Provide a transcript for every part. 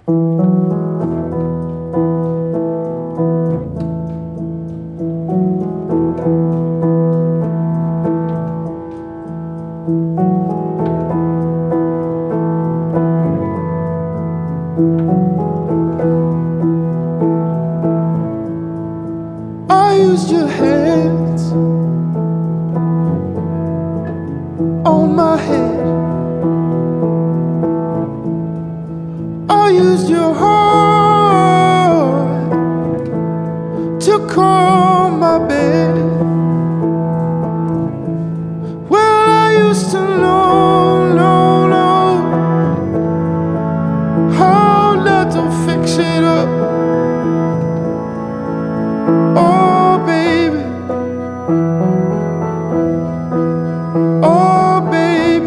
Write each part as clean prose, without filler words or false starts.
I used your hands on my head. I used your heart to calm my bed. Well, I used to know how not to fix it up. Oh, baby. Oh, baby.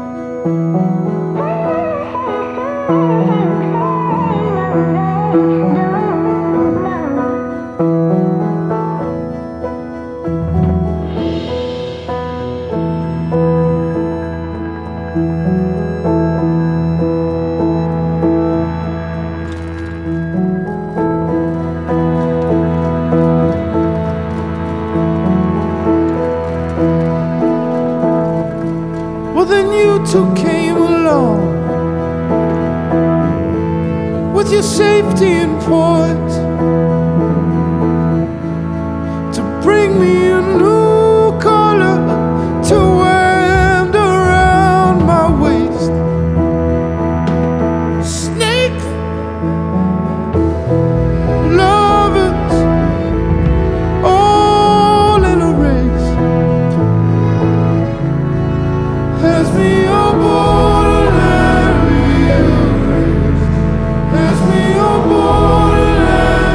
Well, then you two came along with your safety and poise to bring me a new color to wind around my waist. Snake lovers all in a race. Pass me your borderland, pass me your borderland.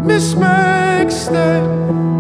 Miss Maxted.